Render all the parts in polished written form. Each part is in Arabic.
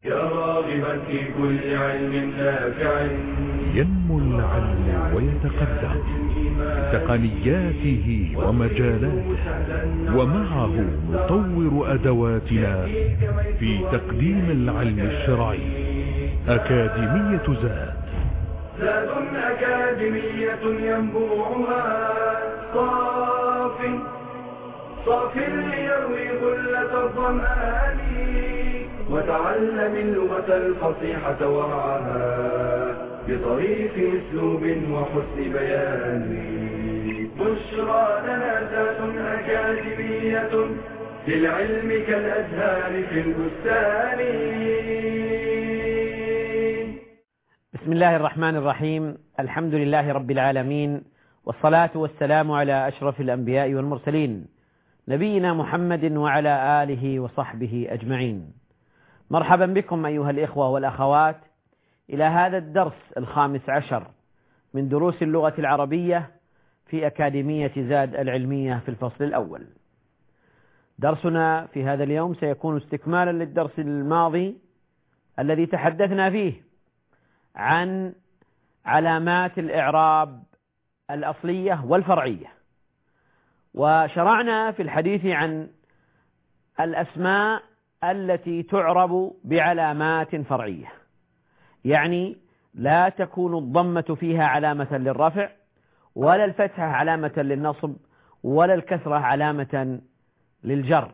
يا راغبا في كل علم نافع ينمو العلم ويتقدم بتقنياته ومجالاته، ومعه نطور أدواتنا في تقديم العلم الشرعي. أكاديمية زاد أكاديمية ينبوعها صاف ليروي غلة الظمآن، وتعلم اللغة الفصيحة وارعاها بطريق أسلوب وحسن بيان. بشرى لنا ذات أكاديمية للعلم كالأزهار في البستان. بسم الله الرحمن الرحيم. الحمد لله رب العالمين، والصلاة والسلام على أشرف الأنبياء والمرسلين، نبينا محمد وعلى آله وصحبه أجمعين. مرحبا بكم أيها الإخوة والأخوات إلى هذا الدرس ال15 من دروس اللغة العربية في أكاديمية زاد العلمية في الفصل الأول. درسنا في هذا اليوم سيكون استكمالا للدرس الماضي الذي تحدثنا فيه عن علامات الإعراب الأصلية والفرعية، وشرعنا في الحديث عن الأسماء التي تعرب بعلامات فرعية، يعني لا تكون الضمة فيها علامة للرفع، ولا الفتحة علامة للنصب، ولا الكسرة علامة للجر.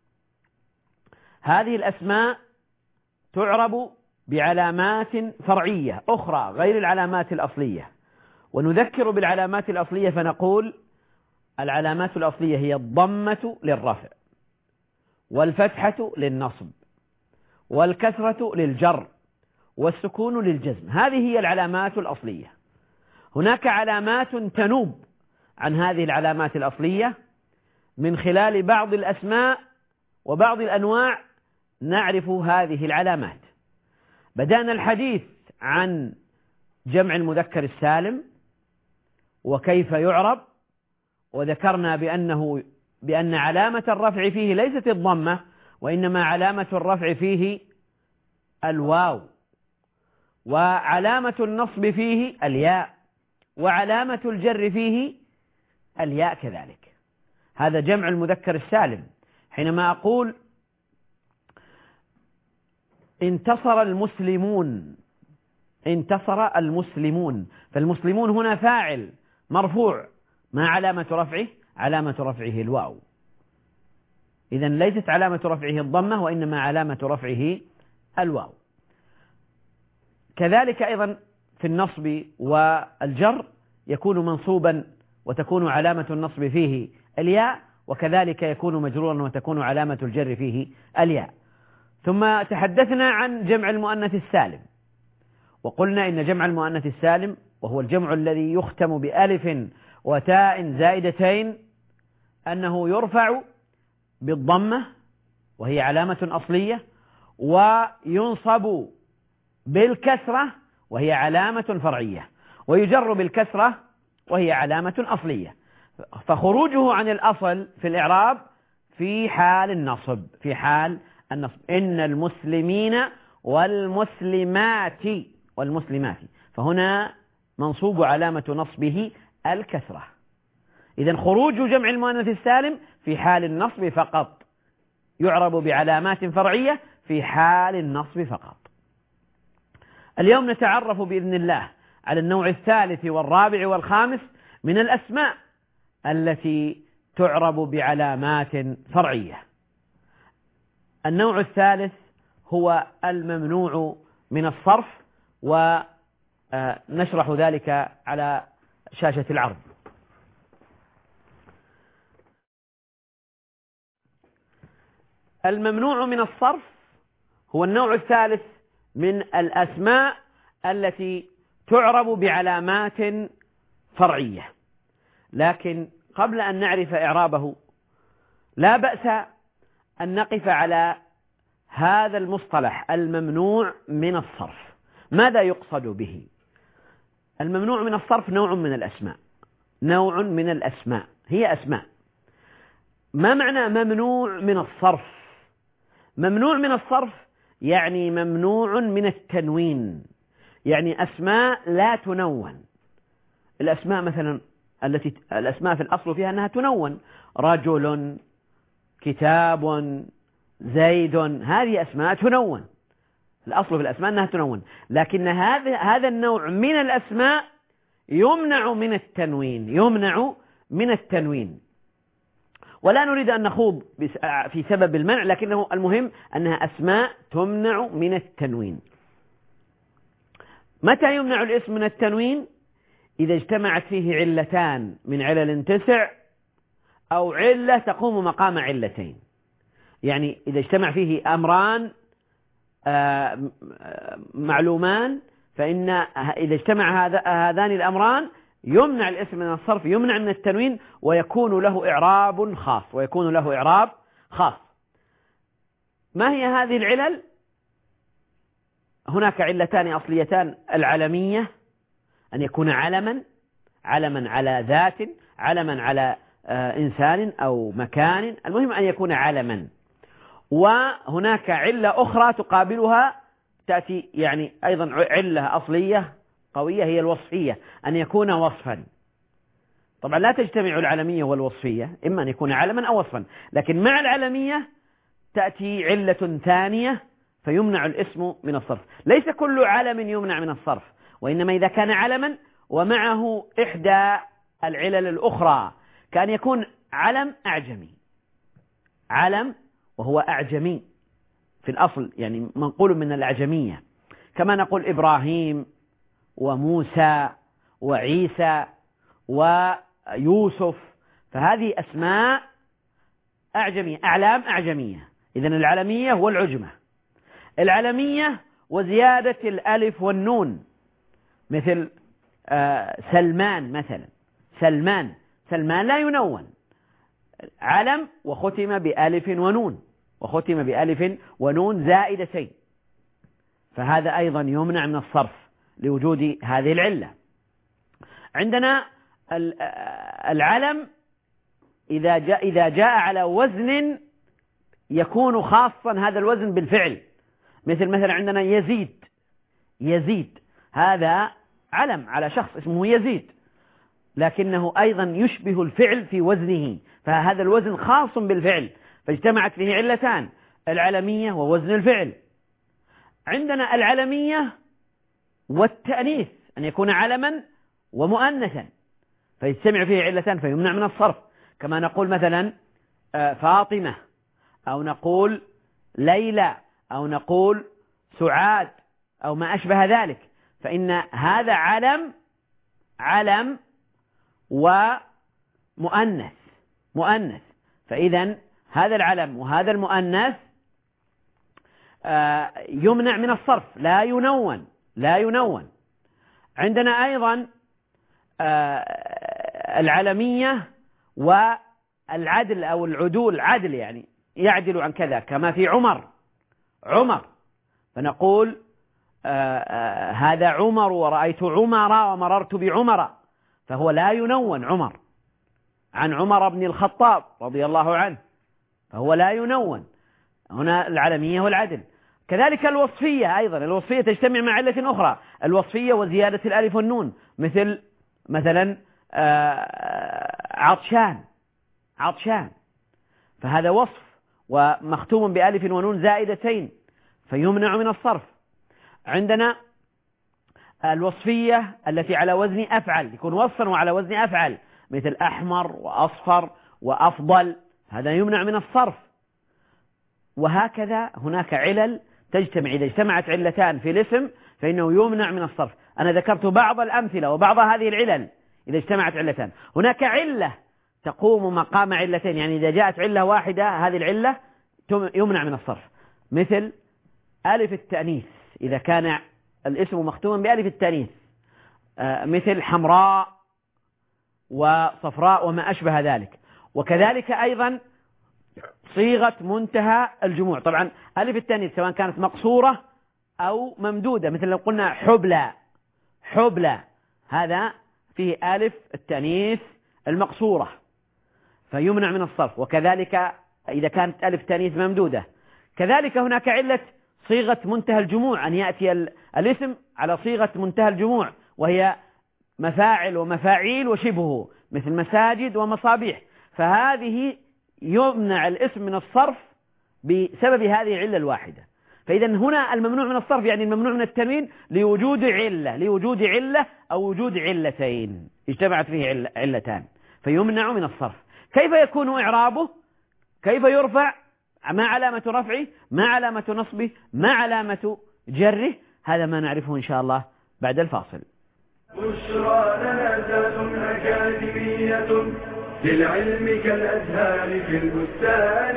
هذه الأسماء تعرب بعلامات فرعية أخرى غير العلامات الأصلية. ونذكر بالعلامات الأصلية فنقول العلامات الأصلية هي الضمة للرفع، والفتحة للنصب، والكسرة للجر، والسكون للجزم. هذه هي العلامات الأصلية. هناك علامات تنوب عن هذه العلامات الأصلية من خلال بعض الأسماء وبعض الأنواع نعرف هذه العلامات. بدأنا الحديث عن جمع المذكر السالم وكيف يعرب، وذكرنا بأن علامة الرفع فيه ليست الضمة، وإنما علامة الرفع فيه الواو، وعلامة النصب فيه الياء، وعلامة الجر فيه الياء كذلك. هذا جمع المذكر السالم. حينما أقول انتصر المسلمون، فالمسلمون هنا فاعل مرفوع، ما علامة رفعه؟ علامة رفعه الواو. إذن ليست علامة رفعه الضمة، وإنما علامة رفعه الواو. كذلك أيضا في النصب والجر يكون منصوبا وتكون علامة النصب فيه الياء، وكذلك يكون مجرورا وتكون علامة الجر فيه الياء. ثم تحدثنا عن جمع المؤنث السالم، وقلنا إن جمع المؤنث السالم وهو الجمع الذي يختم بألف وتاء زائدتين أنه يرفع بالضمة وهي علامة أصلية، وينصب بالكسرة وهي علامة فرعية، ويجر بالكسرة وهي علامة أصلية. فخروجه عن الأصل في الإعراب في حال النصب، إن المسلمين والمسلمات، فهنا منصوب علامة نصبه الكسرة. إذن خروج جمع المؤنث السالم في حال النصب فقط، يعرب بعلامات فرعية في حال النصب فقط. اليوم نتعرف بإذن الله على النوع الثالث والرابع والخامس من الأسماء التي تعرب بعلامات فرعية. النوع الثالث هو الممنوع من الصرف، ونشرح ذلك على شاشة العرض. الممنوع من الصرف هو النوع الثالث من الأسماء التي تعرب بعلامات فرعية. لكن قبل أن نعرف إعرابه لا بأس أن نقف على هذا المصطلح الممنوع من الصرف. ماذا يقصد به؟ الممنوع من الصرف نوع من الأسماء، هي أسماء. ما معنى ممنوع من الصرف؟ ممنوع من الصرف يعني ممنوع من التنوين، يعني أسماء لا تنون. الأسماء مثلا الأسماء في الأصل فيها أنها تنون، رجل، كتاب، زيد، هذه أسماء تنون، الأصل في الأسماء أنها تنون، لكن هذا النوع من الأسماء يمنع من التنوين، ولا نريد أن نخوض في سبب المنع، لكنه المهم أنها أسماء تمنع من التنوين. متى يمنع الاسم من التنوين؟ إذا اجتمعت فيه علتان من علل 9 أو علة تقوم مقام علتين. يعني إذا اجتمع فيه أمران معلومان، فإن إذا اجتمع هذان الأمران يمنع الاسم من الصرف، يمنع من التنوين، ويكون له إعراب خاص. ما هي هذه العلل؟ هناك علتان أصليتان: العلمية، أن يكون علما على ذات، علما على إنسان أو مكان، المهم أن يكون علما. وهناك علة أخرى تقابلها تأتي، يعني أيضا علة أصلية قوية، هي الوصفية، أن يكون وصفا. طبعا لا تجتمع العلمية والوصفية، إما أن يكون علما أو وصفا، لكن مع العلمية تأتي علة ثانية فيمنع الاسم من الصرف. ليس كل علم يمنع من الصرف، وإنما إذا كان علما ومعه إحدى العلل الأخرى، كان يكون علم أعجمي، علم وهو أعجمي في الأصل، يعني منقول من الأعجمية، كما نقول إبراهيم وموسى وعيسى ويوسف، فهذه أسماء أعجمية، أعلام أعجمية. إذن العلمية والعجمة، العلمية وزيادة الألف والنون، مثل سلمان مثلا، سلمان لا ينون، علم وختم بألف ونون زائدتين، فهذا أيضا يمنع من الصرف لوجود هذه العلة. عندنا العلم إذا جاء على وزن يكون خاصا هذا الوزن بالفعل، مثلا عندنا يزيد، هذا علم على شخص اسمه يزيد، لكنه أيضا يشبه الفعل في وزنه، فهذا الوزن خاص بالفعل، فاجتمعت فيه علتان: العلمية ووزن الفعل. عندنا العلمية والتأنيث، أن يكون علما ومؤنثا، فيجتمع فيه علتان فيمنع من الصرف، كما نقول مثلا فاطمة، أو نقول ليلى، أو نقول سعاد، أو ما أشبه ذلك، فإن هذا علم ومؤنث، فإذا هذا العلم وهذا المؤنث يمنع من الصرف، لا ينون. عندنا أيضا العلمية والعدل أو العدول، عدل يعني يعدل عن كذا، كما في عمر، فنقول هذا عمر ورأيت عمر ومررت بعمر، فهو لا ينون عن عمر بن الخطاب رضي الله عنه، فهو لا ينون. هنا العلمية والعدل. كذلك الوصفية أيضا، الوصفية تجتمع مع علة أخرى، الوصفية وزيادة الألف والنون، مثلا عطشان، فهذا وصف ومختوم بألف ونون زائدتين، فيمنع من الصرف. عندنا الوصفية التي على وزن أفعل، يكون وصفا وعلى وزن أفعل، مثل أحمر وأصفر وأفضل، هذا يمنع من الصرف. وهكذا هناك علل تجتمع، إذا اجتمعت علتان في الاسم فإنه يمنع من الصرف. أنا ذكرت بعض الأمثلة وبعض هذه العلل إذا اجتمعت علتان. هناك علة تقوم مقام علتين، يعني إذا جاءت علة واحدة هذه العلة يمنع من الصرف، مثل ألف التأنيث، إذا كان الاسم مختوما بألف التأنيث، مثل حمراء وصفراء وما أشبه ذلك. وكذلك أيضا صيغة منتهى الجموع، طبعا ألف التأنيث سواء كانت مقصورة أو ممدودة، مثل لو قلنا حبلى، هذا فيه ألف التأنيث المقصورة فيمنع من الصرف. وكذلك إذا كانت ألف التأنيث ممدودة. كذلك هناك علة صيغة منتهى الجموع، أن يأتي الاسم على صيغة منتهى الجموع، وهي مفاعل ومفاعيل وشبهه، مثل مساجد ومصابيح. فهذه يمنع الاسم من الصرف بسبب هذه العلة الواحدة. فإذا هنا الممنوع من الصرف يعني الممنوع من التنوين لوجود علة أو وجود علتين اجتمعت فيه علتان فيمنع من الصرف. كيف يكون إعرابه؟ كيف يرفع؟ ما علامة رفعه؟ ما علامة نصبه؟ ما علامة جره؟ هذا ما نعرفه إن شاء الله بعد الفاصل. بشرى لنا ذات أكاديمية للعلم كالأزهار في البستان.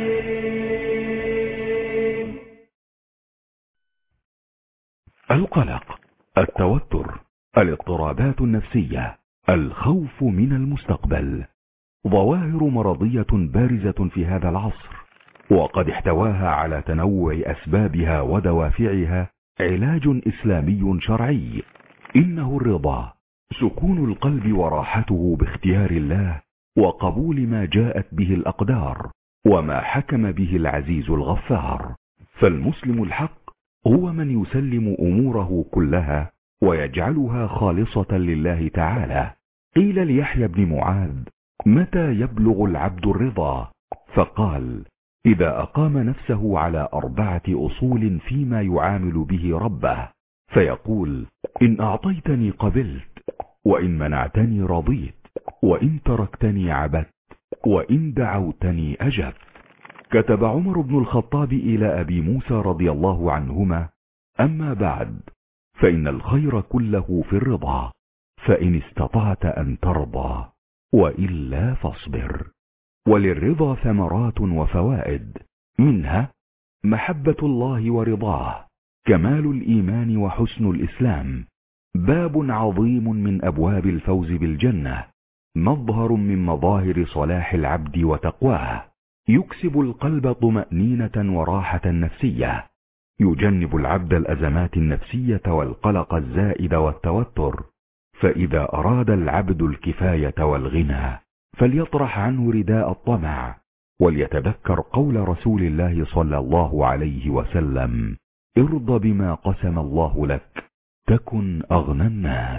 القلق، التوتر، الاضطرابات النفسية، الخوف من المستقبل ظواهر مرضية بارزة في هذا العصر، وقد احتواها على تنوع أسبابها ودوافعها علاج إسلامي شرعي. إنه الرضا، سكون القلب وراحته باختيار الله وقبول ما جاءت به الأقدار وما حكم به العزيز الغفار. فالمسلم الحق هو من يسلم أموره كلها ويجعلها خالصة لله تعالى. قيل ليحيى بن معاذ: متى يبلغ العبد الرضا؟ فقال: إذا أقام نفسه على 4 أصول فيما يعامل به ربه، فيقول: إن أعطيتني قبلت، وإن منعتني رضيت، وإن تركتني عبدت، وإن دعوتني أجبت. كتب عمر بن الخطاب إلى أبي موسى رضي الله عنهما: أما بعد، فإن الخير كله في الرضا، فإن استطعت أن ترضى، وإلا فاصبر. وللرضا ثمرات وفوائد، منها محبة الله ورضاه، كمال الإيمان وحسن الإسلام، باب عظيم من أبواب الفوز بالجنة، مظهر من مظاهر صلاح العبد وتقواه، يكسب القلب طمأنينة وراحة نفسية، يجنب العبد الأزمات النفسية والقلق الزائد والتوتر. فإذا أراد العبد الكفاية والغنى فليطرح عنه رداء الطمع، وليتذكر قول رسول الله صلى الله عليه وسلم: ارض بما قسم الله لك تكن أغنى الناس.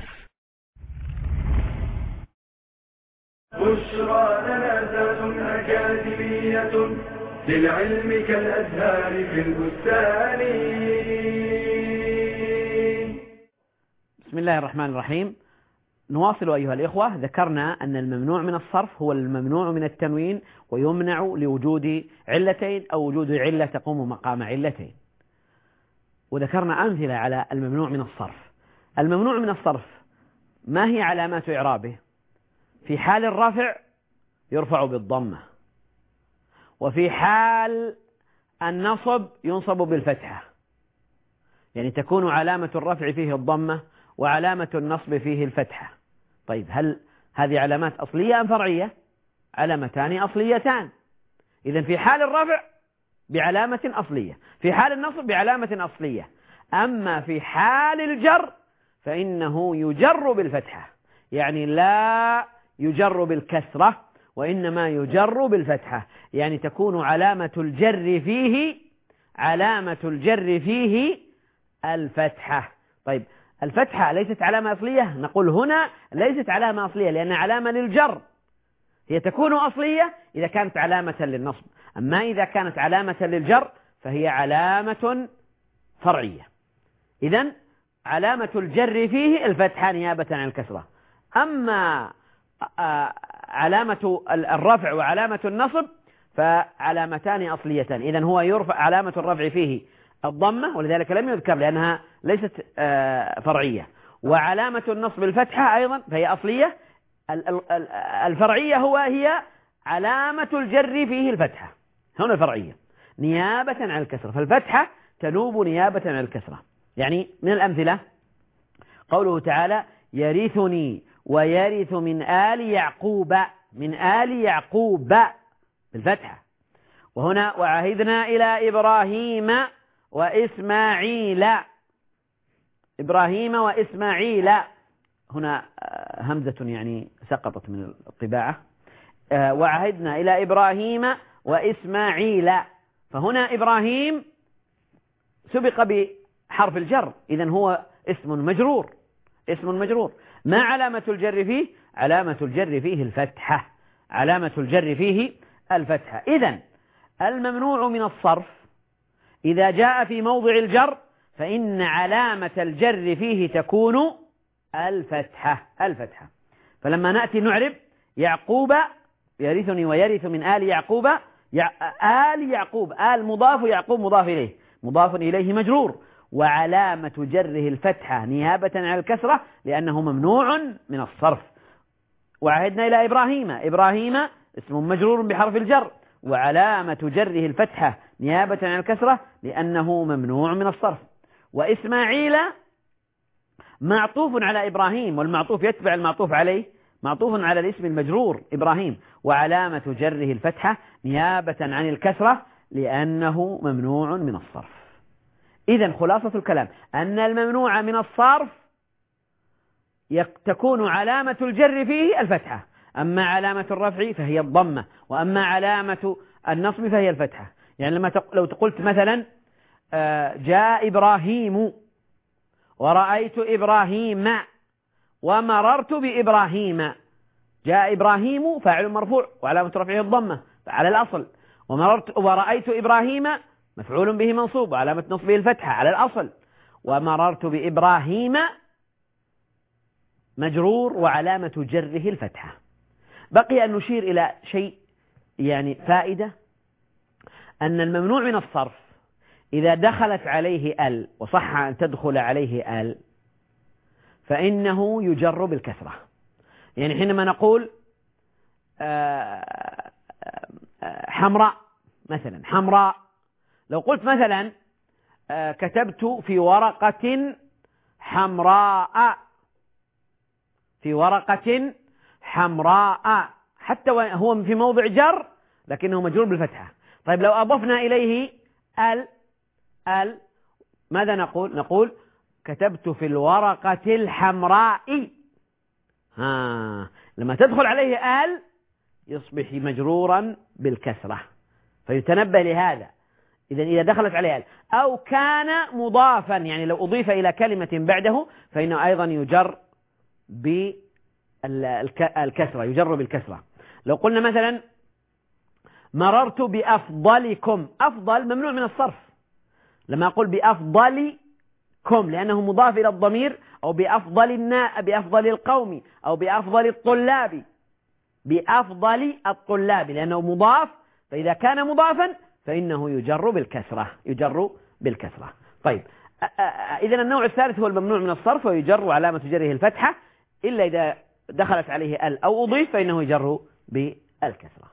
بشرى لنا ذات أكاديمية للعلم كالأزهار في البستان. بسم الله الرحمن الرحيم. نواصل أيها الإخوة. ذكرنا أن الممنوع من الصرف هو الممنوع من التنوين، ويمنع لوجود علتين أو وجود علة تقوم مقام علتين. وذكرنا أمثلة على الممنوع من الصرف. الممنوع من الصرف ما هي علامات إعرابه؟ في حال الرفع يرفع بالضمة، وفي حال النصب ينصب بالفتحة، يعني تكون علامة الرفع فيه الضمة وعلامة النصب فيه الفتحة. طيب، هل هذه علامات أصلية أم فرعية؟ علامتان أصليتان. إذن في حال الرفع بعلامة أصلية، في حال النصب بعلامة أصلية. أما في حال الجر فإنه يجر بالفتحة، يعني لا يجر بالكسرة وإنما يجر بالفتحة، يعني تكون علامة الجر فيه الفتحة. طيب، الفتحة ليست علامة أصلية؟ نقول هنا ليست علامة أصلية لأنها علامة للجر. هي تكون أصلية إذا كانت علامة للنصب، أما إذا كانت علامة للجر فهي علامة فرعية. إذن علامة الجر فيه الفتحة نيابة عن الكسرة. أما علامة الرفع وعلامة النصب فعلامتان أصليتان. إذن هو يرفع علامة الرفع فيه الضمة، ولذلك لم يذكر لأنها ليست فرعية، وعلامة النصب الفتحة أيضا فهي أصلية. الفرعية هي علامة الجر فيه الفتحة، هنا الفرعية نيابة عن الكسرة، فالفتحة تنوب نيابة عن الكسرة. يعني من الأمثلة قوله تعالى: يرثني ويرث من آل يعقوب بالفتحة. وهنا: وعهدنا إلى إبراهيم وإسماعيل. هنا همزة يعني سقطت من الطباعة. وعهدنا إلى إبراهيم وإسماعيل، فهنا إبراهيم سبق بحرف الجر، إذن هو اسم مجرور. اسم مجرور. ما علامة الجر فيه؟ علامة الجر فيه الفتحة. علامة الجر فيه الفتحة. إذن الممنوع من الصرف إذا جاء في موضع الجر فإن علامة الجر فيه تكون الفتحة. الفتحة. فلما نأتي نعرب يعقوب يرثني ويرث من آل يعقوب، آل يعقوب، آل مضاف، يعقوب مضاف إليه، مضاف إليه مجرور، وعلامة جره الفتحة نيابة عن الكسرة لأنه ممنوع من الصرف. وعهدنا إلى إبراهيم، إبراهيم اسم مجرور بحرف الجر، وعلامة جره الفتحة نيابة عن الكسرة لأنه ممنوع من الصرف. وإسماعيل معطوف على إبراهيم، والمعطوف يتبع المعطوف عليه، معطوف على الاسم المجرور إبراهيم، وعلامة جره الفتحة نيابة عن الكسرة لأنه ممنوع من الصرف. إذن خلاصة الكلام أن الممنوع من الصرف تكون علامة الجر فيه الفتحة، أما علامة الرفع فهي الضمة، وأما علامة النصب فهي الفتحة. يعني لو قلت مثلا جاء إبراهيم ورأيت إبراهيم ومررت بإبراهيم، جاء إبراهيم فاعل مرفوع وعلامة رفعه الضمة على الأصل، ورأيت إبراهيم مفعول به منصوب وعلامة نصبه الفتحة على الأصل، ومررت بإبراهيم مجرور وعلامة جره الفتحة. بقي أن نشير إلى شيء يعني فائدة، أن الممنوع من الصرف إذا دخلت عليه ال، وصح أن تدخل عليه ال، فإنه يجر بالكسرة. يعني حينما نقول حمراء مثلا، حمراء، لو قلت مثلا كتبت في ورقة حمراء، في ورقة حمراء، حتى هو في موضع جر لكنه مجرور بالفتحة. طيب لو أضفنا إليه ال ماذا نقول؟ نقول كتبت في الورقة الحمراء. لما تدخل عليه ال يصبح مجرورا بالكسرة، فيتنبه لهذا. إذا دخلت عليه ال أو كان مضافا، يعني لو أضيف إلى كلمة بعده فإنه أيضا يجر بالكسرة، يجر بالكسرة. لو قلنا مثلا مررت بأفضلكم، أفضل ممنوع من الصرف. لما أقول بأفضلكم لأنه مضاف إلى الضمير، أو بأفضل القوم، أو بأفضل الطلاب، بأفضل الطلاب لأنه مضاف، فإذا كان مضافا فإنه يجر بالكسرة، يجر بالكسرة. طيب إذن النوع الثالث هو الممنوع من الصرف، ويجر علامة جره الفتحة إلا إذا دخلت عليه ال أو أضيف فإنه يجر بالكسرة.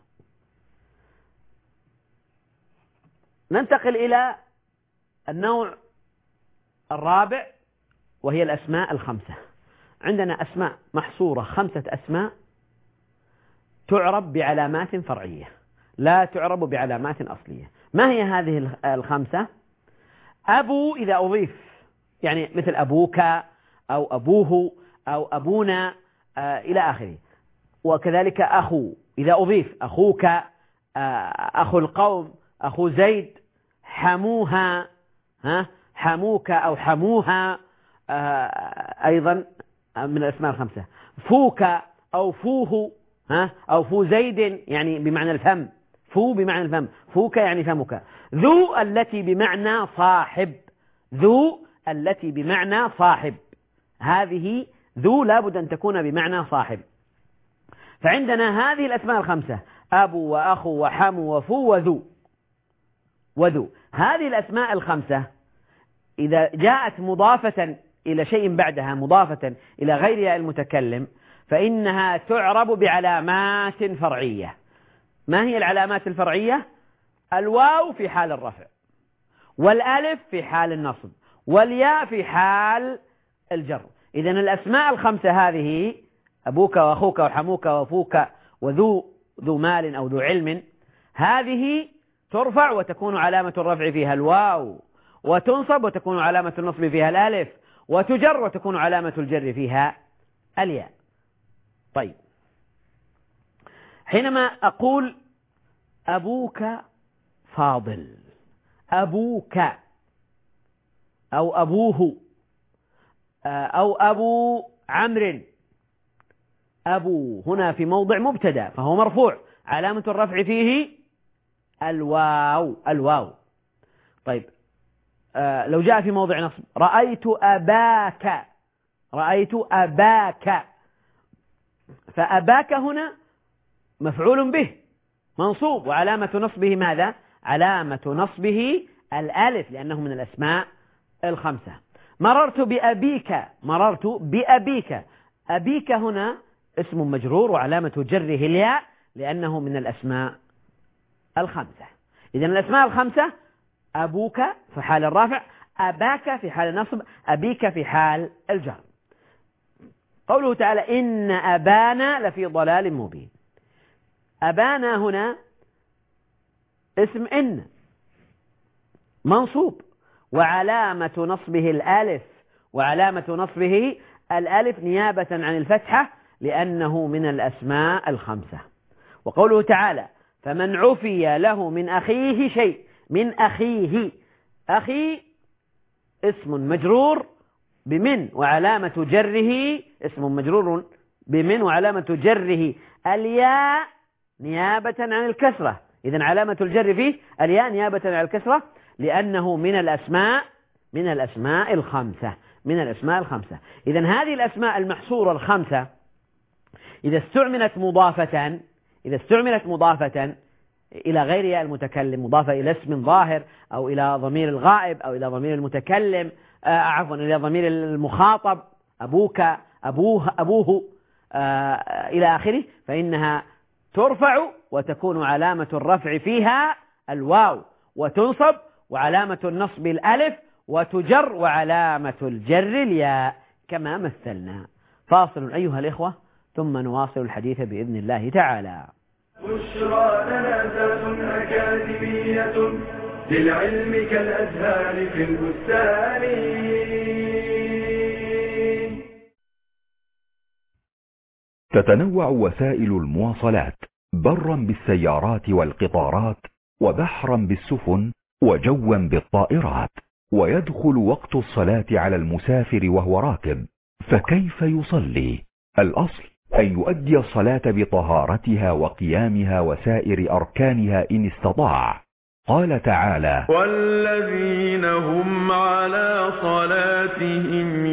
ننتقل إلى النوع الرابع وهي الأسماء الخمسة. عندنا أسماء محصورة، 5 أسماء تعرب بعلامات فرعية، لا تعرب بعلامات أصلية. ما هي هذه 5؟ أبو إذا أضيف، يعني مثل أبوك أو أبوه أو أبونا إلى آخره. وكذلك أخو إذا أضيف، أخوك، أخو القوم، أخو زيد، حموها، حموك أو حموها أيضا من الأسماء 5. فوك أو فوه، أو فو زيد يعني بمعنى الفم، فو بمعنى الفم، فوك يعني فمك. ذو التي بمعنى صاحب، ذو التي بمعنى صاحب، هذه ذو لابد أن تكون بمعنى صاحب. فعندنا هذه الأسماء 5: أبو وأخو وحمو وفو وذو. هذه الأسماء 5 إذا جاءت مضافة إلى شيء بعدها، مضافة إلى غيرها المتكلم، فإنها تعرب بعلامات فرعية. ما هي العلامات الفرعية؟ الواو في حال الرفع، والألف في حال النصب، والياء في حال الجر. إذن الأسماء 5 هذه، أبوك وأخوك وحموك وفوك وذو، ذو مال أو ذو علم، هذه ترفع وتكون علامة الرفع فيها الواو، وتنصب وتكون علامة النصب فيها الألف، وتجر وتكون علامة الجر فيها الياء. طيب حينما أقول أبوك فاضل، أبوك، أو أبوه أو أبو عمرو. أبو هنا في موضع مبتدأ فهو مرفوع، علامة الرفع فيه الواو. طيب لو جاء في موضع نصب رأيت أباك، فأباك هنا مفعول به منصوب، وعلامة نصبه ماذا؟ علامة نصبه الألف لأنه من الأسماء الخمسة. مررت بأبيك، أبيك هنا اسم مجرور وعلامة جره الياء لأنه من الأسماء الخمسة. إذن الأسماء الخمسة أبوك في حال الرافع، أباك في حال النصب، أبيك في حال الجر. قوله تعالى إن أبانا لفي ضلال مبين. أبانا هنا اسم إن منصوب وعلامة نصبه الألف، وعلامة نصبه الألف نيابة عن الفتحة لأنه من الأسماء الخمسة. وقوله تعالى فمن عفي له من أخيه شيء، من أخيه، أخي اسم مجرور بمن وعلامة جره، اسم مجرور بمن وعلامة جره الياء نيابة عن الكسرة. إذن علامة الجر فيه الياء نيابة عن الكسرة لأنه من الأسماء الخمسة، من الأسماء الخمسة. إذن هذه الأسماء المحصورة الخمسة إذا استعملت مضافة إلى غير ياء المتكلم، مضافة إلى اسم ظاهر أو إلى ضمير الغائب أو إلى ضمير المتكلم، إلى ضمير المخاطب، أبوك، أبوه إلى آخره، فإنها ترفع وتكون علامة الرفع فيها الواو، وتنصب وعلامة النصب الألف، وتجر وعلامة الجر الياء كما مثلنا. فاصل أيها الإخوة ثم نواصل الحديث بإذن الله تعالى. بشرى لنا ذات أكاديمية للعلم كالأزهار في البستان. تتنوع وسائل المواصلات برا بالسيارات والقطارات، وبحرا بالسفن، وجوا بالطائرات، ويدخل وقت الصلاة على المسافر وهو راكب، فكيف يصلي؟ الأصل أن يؤدي الصلاة بطهارتها وقيامها وسائر أركانها إن استطاع. قال تعالى والذين هم على صلاتهم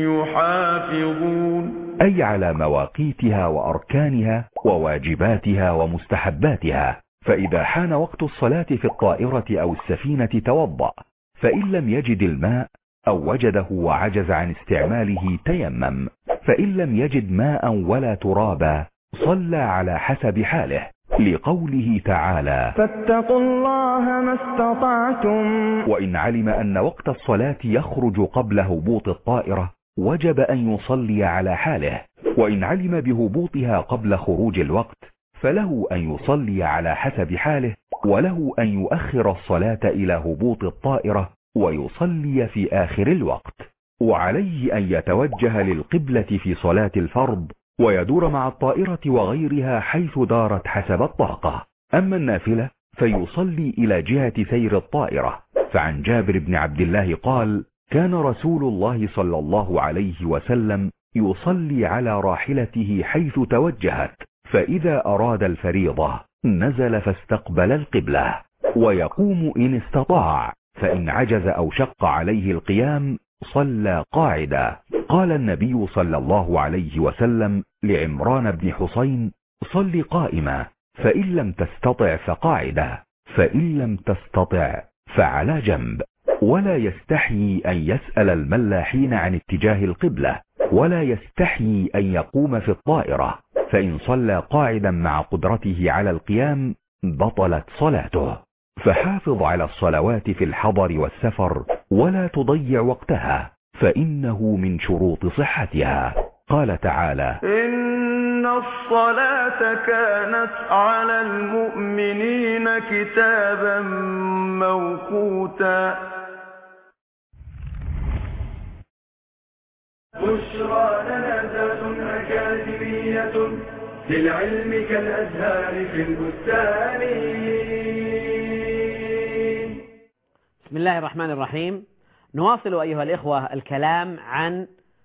يحافظون، أي على مواقيتها وأركانها وواجباتها ومستحباتها. فإذا حان وقت الصلاة في الطائرة أو السفينة توضأ، فإن لم يجد الماء أو وجده وعجز عن استعماله تيمم، فإن لم يجد ماء ولا ترابا صلى على حسب حاله، لقوله تعالى فاتقوا الله ما استطعتم. وإن علم أن وقت الصلاة يخرج قبل هبوط الطائرة وجب أن يصلي على حاله، وإن علم بهبوطها قبل خروج الوقت فله أن يصلي على حسب حاله، وله أن يؤخر الصلاة إلى هبوط الطائرة ويصلي في آخر الوقت. وعليه أن يتوجه للقبلة في صلاة الفرض ويدور مع الطائرة وغيرها حيث دارت حسب الطاقة. أما النافلة فيصلي إلى جهة سير الطائرة. فعن جابر بن عبد الله قال كان رسول الله صلى الله عليه وسلم يصلي على راحلته حيث توجهت، فإذا أراد الفريضة نزل فاستقبل القبلة، ويقوم إن استطاع، فإن عجز أو شق عليه القيام صلى قاعدا. قال النبي صلى الله عليه وسلم لعمران بن حسين صل قائما، فإن لم تستطع فقاعدا، فإن لم تستطع فعلى جنب. ولا يستحيي أن يسأل الملاحين عن اتجاه القبلة، ولا يستحيي أن يقوم في الطائرة، فإن صلى قاعدا مع قدرته على القيام بطلت صلاته. فحافظ على الصلوات في الحضر والسفر ولا تضيع وقتها، فإنه من شروط صحتها. قال تعالى إن الصلاة كانت على المؤمنين كتابا موقوتا. بشرى لنا ذات أكاديمية للعلم كالأزهار في البستان. بسم الله الرحمن الرحيم. نواصل أيها الإخوة الكلام عن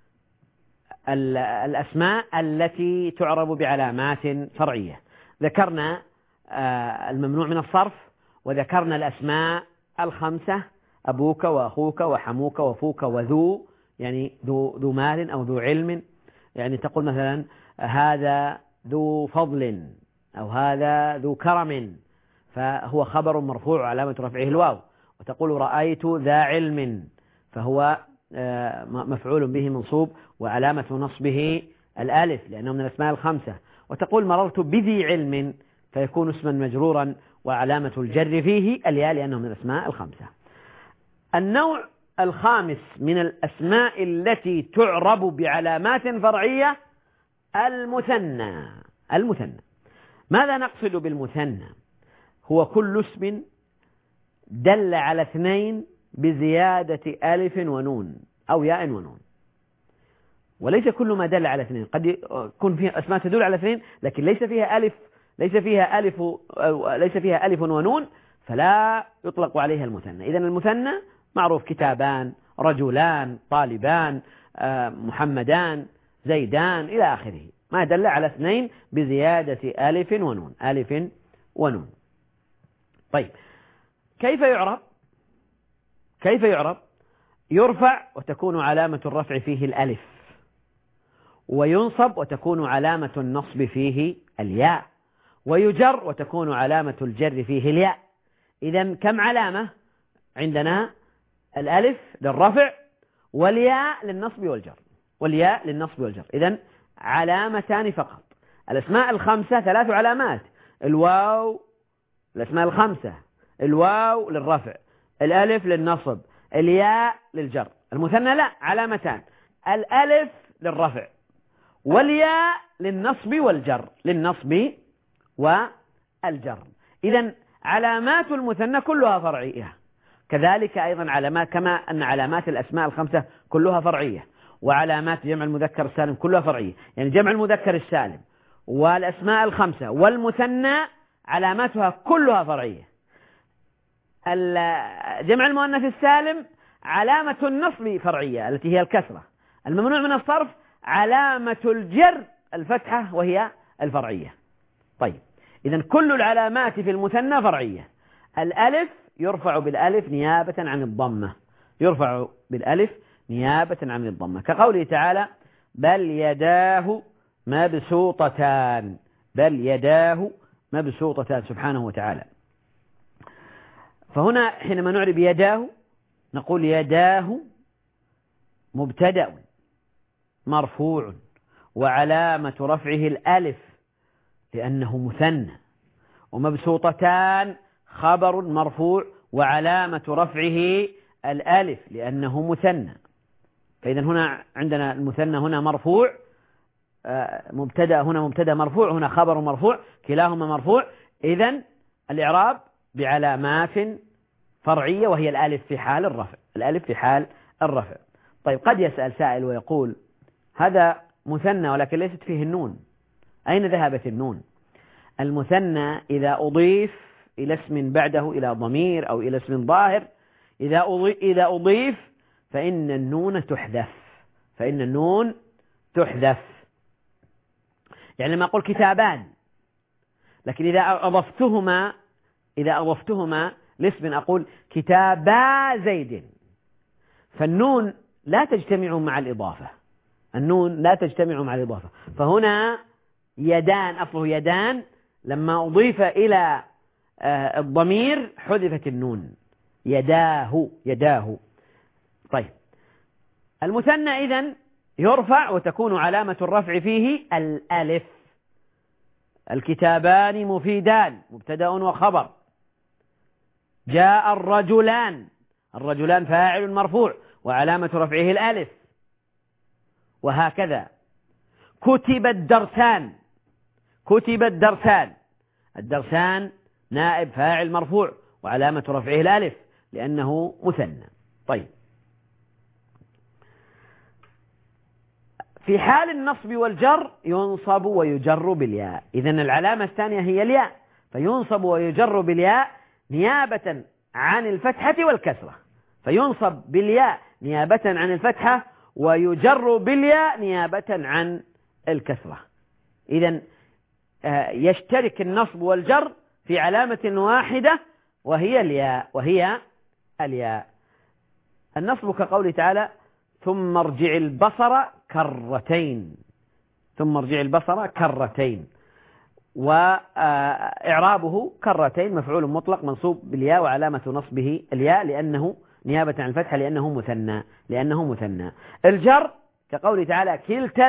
الأسماء التي تعرب بعلامات فرعية. ذكرنا الممنوع من الصرف، وذكرنا الأسماء الخمسة: أبوك وأخوك وحموك وفوك وذو، يعني ذو مال أو ذو علم. يعني تقول مثلا هذا ذو فضل أو هذا ذو كرم، فهو خبر مرفوع علامة رفعه الواو. وتقول رأيت ذا علم، فهو مفعول به منصوب وعلامة نصبه الألف لأنه من الأسماء الخمسة. وتقول مررت بذي علم، فيكون اسما مجرورا وعلامة الجر فيه الياء لأنه من الأسماء الخمسة. النوع الخامس من الأسماء التي تعرب بعلامات فرعية المثنى. المثنى، ماذا نقصد بالمثنى؟ هو كل اسم دل على اثنين بزيادة ألف ونون أو ياء ونون، وليس كل ما دل على اثنين. قد يكون فيها أسماء تدل على اثنين لكن ليس فيها ألف ونون، فلا يطلق عليها المثنى. إذن المثنى معروف: كتابان، رجلان، طالبان، محمدان، زيدان، إلى آخره، ما دل على اثنين بزيادة ألف ونون. ألف ونون. طيب، كيف يعرب؟ يرفع وتكون علامة الرفع فيه الألف، وينصب وتكون علامة النصب فيه الياء، ويجر وتكون علامة الجر فيه الياء. إذن كم علامة عندنا؟ الألف للرفع والياء للنصب والجر. إذن علامتان فقط. الأسماء الخمسة 3 علامات: الواو، الأسماء الخمسة الواو للرفع، الألف للنصب، الياء للجر. المثنى لا، علامتان: الألف للرفع والياء للنصب والجر. إذن علامات المثنى كلها فرعية، كذلك أيضا علامات، كما أن علامات الأسماء الخمسة كلها فرعية، وعلامات جمع المذكر السالم كلها فرعية. يعني جمع المذكر السالم والأسماء الخمسة والمثنى علاماتها كلها فرعية. جمع المؤنث السالم علامة النصب فرعية التي هي الكسرة. الممنوع من الصرف علامة الجر الفتحة وهي الفرعية. طيب، إذن كل العلامات في المثنى فرعية. الألف يرفع بالألف نيابة عن الضمة، كقوله تعالى: بل يداه مبسوطتان، سبحانه وتعالى. فهنا حينما نعرب يداه نقول يداه مبتدأ مرفوع وعلامة رفعه الألف لأنه مثنى، ومبسوطتان خبر مرفوع وعلامة رفعه الألف لأنه مثنى. فإذا هنا عندنا المثنى هنا مرفوع، مبتدأ هنا مبتدأ مرفوع، هنا خبر مرفوع، كلاهما مرفوع. إذن الإعراب بعلامات فرعية وهي الألف في حال الرفع. طيب، قد يسأل سائل ويقول: هذا مثنى ولكن ليست فيه النون، أين ذهبت النون؟ المثنى إذا أضيف إلى اسم بعده، إلى ضمير أو إلى اسم ظاهر، إذا أضيف فإن النون تحذف. يعني لما أقول كتابان، لكن إذا أضفتهما لاسم أقول كتابا زيد، فالنون لا تجتمع مع الإضافة. فهنا يدان، أصله يدان، لما أضيف إلى الضمير حذفت النون، يداه. طيب، المثنى إذن يرفع وتكون علامة الرفع فيه الألف. الكتابان مفيدان مبتدأ وخبر. جاء الرجلان فاعل مرفوع وعلامة رفعه الألف، وهكذا. كتب الدرسان نائب فاعل مرفوع وعلامة رفعه الألف لأنه مثنى. طيب، في حال النصب والجر ينصب ويجر بالياء. إذن العلامة الثانية هي الياء، فينصب ويجر بالياء نيابة عن الفتحة والكسرة. فينصب بالياء نيابة عن الفتحة، ويجر بالياء نيابة عن الكسرة. إذن يشترك النصب والجر في علامة واحدة وهي الياء. النصب كقوله تعالى ثم ارجع البصر كرتين، وإعرابه كرتين مفعول مطلق منصوب بالياء وعلامة نصبه الياء لأنه نيابة عن الفتحة لأنه مثنى. الجر كقوله تعالى كلتا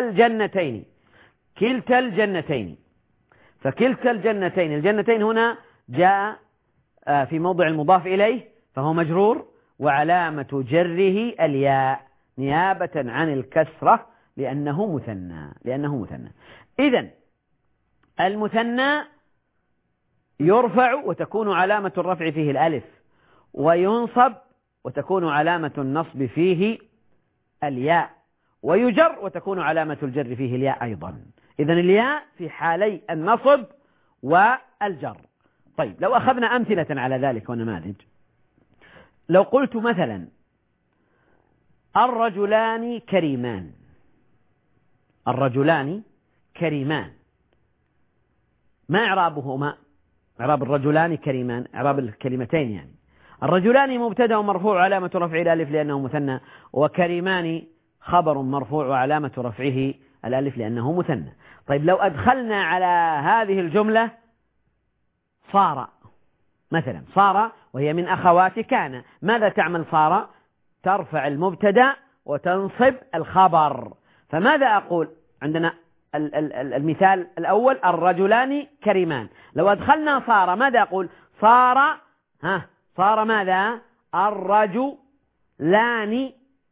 الجنتين، فكلتا الجنتين هنا جاء في موضع المضاف إليه فهو مجرور، وعلامة جره الياء نيابة عن الكسرة لأنه مثنى. إذن المثنى يرفع وتكون علامة الرفع فيه الألف، وينصب وتكون علامة النصب فيه الياء، ويجر وتكون علامة الجر فيه الياء أيضا. إذن الياء في حالي النصب والجر. طيب لو أخذنا أمثلة على ذلك ونماذج، لو قلت مثلا الرجلان كريمان، ما إعرابهما؟ إعراب الرجلان كريمان، إعراب الكلمتين يعني. الرجلان مبتدأ مرفوع علامة رفعه الألف لأنه مثنى، وكريمان خبر مرفوع وعلامة رفعه الألف لأنه مثنى. طيب لو أدخلنا على هذه الجملة صار مثلا، صار وهي من أخوات كان، ماذا تعمل صار؟ ترفع المبتدأ وتنصب الخبر. فماذا أقول؟ عندنا المثال الأول الرجلان كريمان، لو أدخلنا صار ماذا أقول؟ صار ماذا؟ الرجلان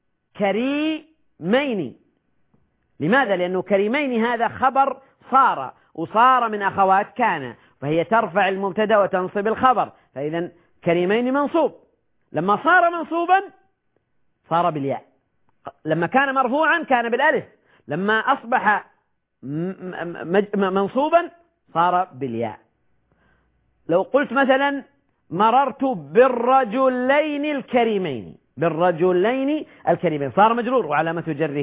كريمين. لماذا؟ لأنه كريمين هذا خبر صار، وصار من أخوات كان، فهي ترفع المبتدأ وتنصب الخبر، فإذا كريمين منصوب. لما صار منصوبا صار بالياء، لما كان مرفوعا كان بالألف، لما أصبح منصوبا صار بالياء. لو قلت مثلا مررت بالرجلين الكريمين، صار مجرور وعلامة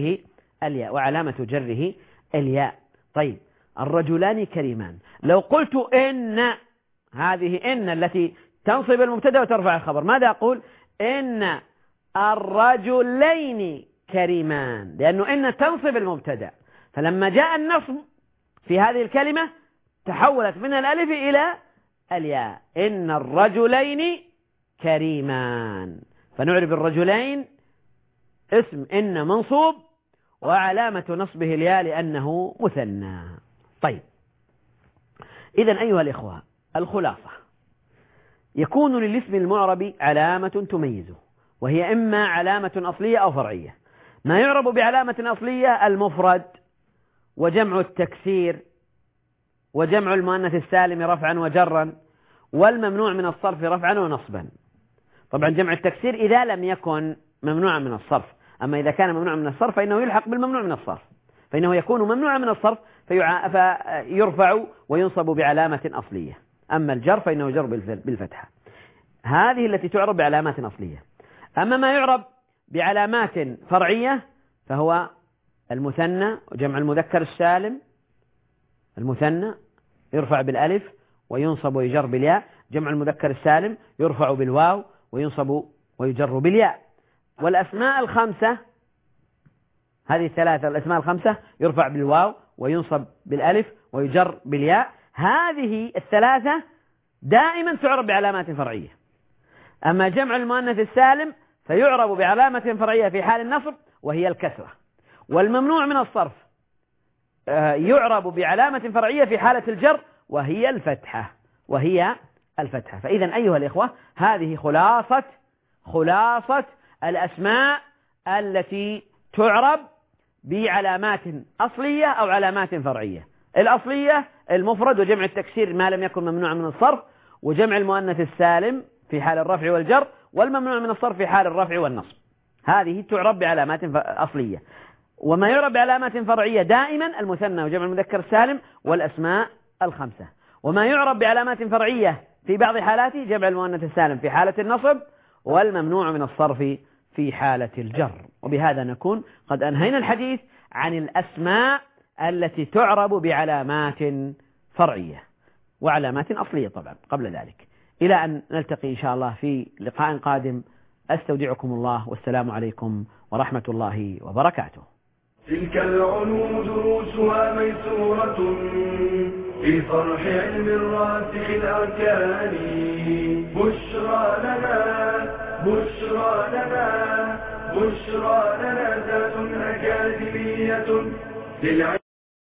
جره الياء. طيب الرجلان كريمان، لو قلت إن، هذه إن التي تنصب المبتدأ وترفع الخبر، ماذا أقول؟ إن الرجلين كريمان، لأنه إن تنصب المبتدأ، فلما جاء النصب في هذه الكلمة تحولت من الألف إلى الياء، إن الرجلين كريمان، فنعرب الرجلين اسم إن منصوب وعلامة نصبه الياء لأنه مثنى. طيب إذن أيها الإخوة، الخلاصة يكون للاسم المعرب علامة تميزه، وهي إما علامة أصلية أو فرعية. ما يعرب بعلامة أصلية المفرد وجمع التكسير وجمع المؤنث السالم رفعا وجرا، والممنوع من الصرف رفعا ونصبا. طبعا جمع التكسير إذا لم يكن ممنوعا من الصرف، أما إذا كان ممنوعا من الصرف فإنه يلحق بالممنوع من الصرف، فإنه يكون ممنوعا من الصرف فيرفع وينصب بعلامة أصلية. أما الجر فإنه يجر بالفتحة. هذه التي تعرب بعلامات أصلية. أما ما يعرب بعلامات فرعية فهو المثنى وجمع المذكر السالم. المثنى يرفع بالألف وينصب ويجر بالياء، جمع المذكر السالم يرفع بالواو وينصب ويجر بالياء. والأسماء الخمسة، هذه الثلاثة الأسماء الخمسة يرفع بالواو وينصب بالألف ويجر بالياء. هذه الثلاثة دائما تعرب بعلامات فرعية. أما جمع المؤنث السالم فيعرب بعلامة فرعية في حال النصب وهي الكسرة، والممنوع من الصرف يعرب بعلامة فرعية في حالة الجر وهي الفتحة. فإذا أيها الإخوة، هذه خلاصة الأسماء التي تعرب بعلامات أصلية أو علامات فرعية. الأصلية المفرد وجمع التكسير ما لم يكن ممنوعا من الصرف، وجمع المؤنث السالم في حال الرفع والجر، والممنوع من الصرف في حال الرفع والنصب. هذه تعرب بعلامات أصلية. وما يعرب بعلامات فرعية دائما المثنى وجمع المذكر السالم والأسماء الخمسة. وما يعرب بعلامات فرعية في بعض حالاته جمع المؤنث السالم في حالة النصب، والممنوع من الصرف في حالة الجر. وبهذا نكون قد أنهينا الحديث عن الأسماء التي تعرب بعلامات فرعية وعلامات أصلية طبعا قبل ذلك، إلى أن نلتقي إن شاء الله في لقاء قادم. أستودعكم الله، والسلام عليكم ورحمة الله وبركاته. تلك العلوم دروسها ميسورة في صرح علم الراسخ الأركان. بشرى لنا ذات أكاديمية للعلم.